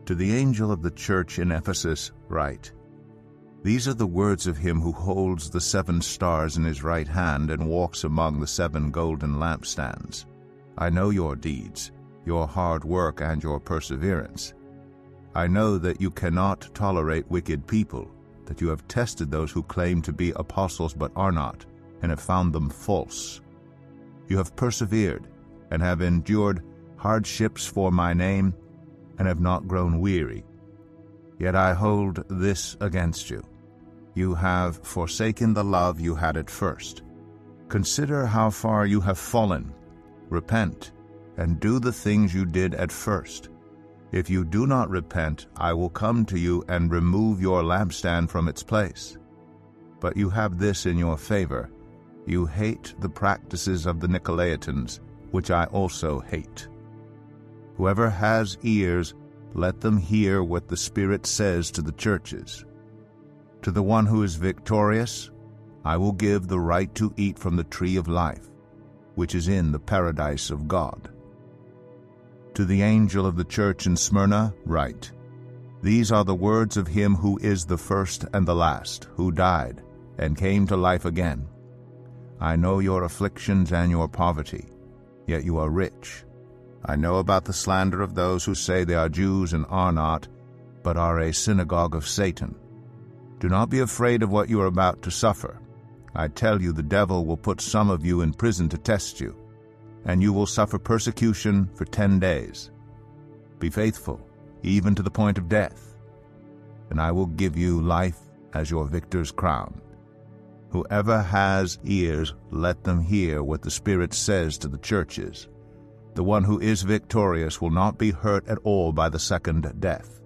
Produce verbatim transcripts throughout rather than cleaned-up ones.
To the angel of the church in Ephesus write, These are the words of him who holds the seven stars in his right hand and walks among the seven golden lampstands. I know your deeds, your hard work, and your perseverance. I know that you cannot tolerate wicked people, that you have tested those who claim to be apostles but are not, and have found them false. You have persevered, and have endured hardships for my name, and have not grown weary. Yet I hold this against you. You have forsaken the love you had at first. Consider how far you have fallen. Repent, and do the things you did at first. If you do not repent, I will come to you and remove your lampstand from its place. But you have this in your favor. You hate the practices of the Nicolaitans, which I also hate. Whoever has ears, let them hear what the Spirit says to the churches. To the one who is victorious, I will give the right to eat from the tree of life, which is in the paradise of God. To the angel of the church in Smyrna write, These are the words of him who is the first and the last, who died and came to life again. I know your afflictions and your poverty, yet you are rich. I know about the slander of those who say they are Jews and are not, but are a synagogue of Satan. Do not be afraid of what you are about to suffer. I tell you, the devil will put some of you in prison to test you, and you will suffer persecution for ten days. Be faithful, even to the point of death, and I will give you life as your victor's crown. Whoever has ears, let them hear what the Spirit says to the churches. The one who is victorious will not be hurt at all by the second death.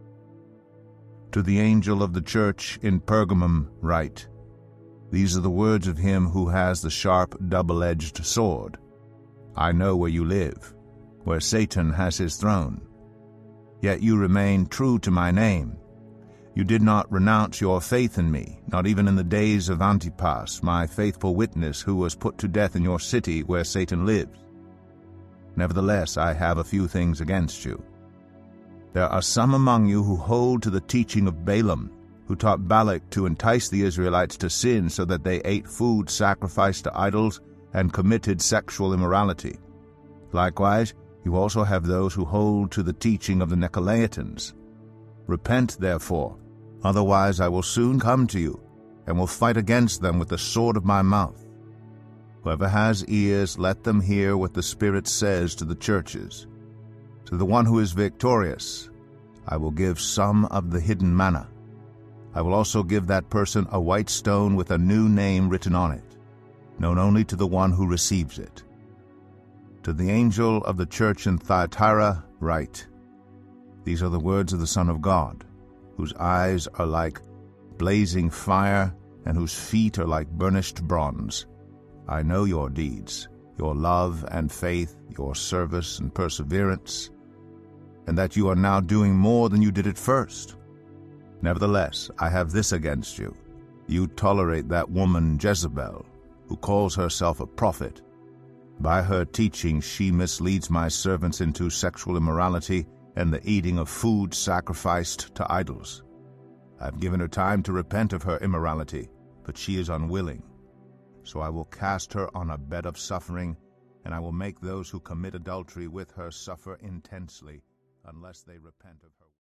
To the angel of the church in Pergamum write, These are the words of him who has the sharp double-edged sword. I know where you live, where Satan has his throne. Yet you remain true to my name. You did not renounce your faith in me, not even in the days of Antipas, my faithful witness, who was put to death in your city where Satan lives. Nevertheless, I have a few things against you. There are some among you who hold to the teaching of Balaam, who taught Balak to entice the Israelites to sin so that they ate food sacrificed to idols and committed sexual immorality. Likewise, you also have those who hold to the teaching of the Nicolaitans. Repent, therefore, otherwise I will soon come to you, and will fight against them with the sword of my mouth. Whoever has ears, let them hear what the Spirit says to the churches. To the one who is victorious, I will give some of the hidden manna. I will also give that person a white stone with a new name written on it, known only to the one who receives it. To the angel of the church in Thyatira write, These are the words of the Son of God, whose eyes are like blazing fire, and whose feet are like burnished bronze. I know your deeds, your love and faith, your service and perseverance, and that you are now doing more than you did at first. Nevertheless, I have this against you. You tolerate that woman Jezebel, who calls herself a prophet. By her teaching she misleads my servants into sexual immorality and the eating of food sacrificed to idols. I have given her time to repent of her immorality, but she is unwilling. So I will cast her on a bed of suffering, and I will make those who commit adultery with her suffer intensely, unless they repent of her.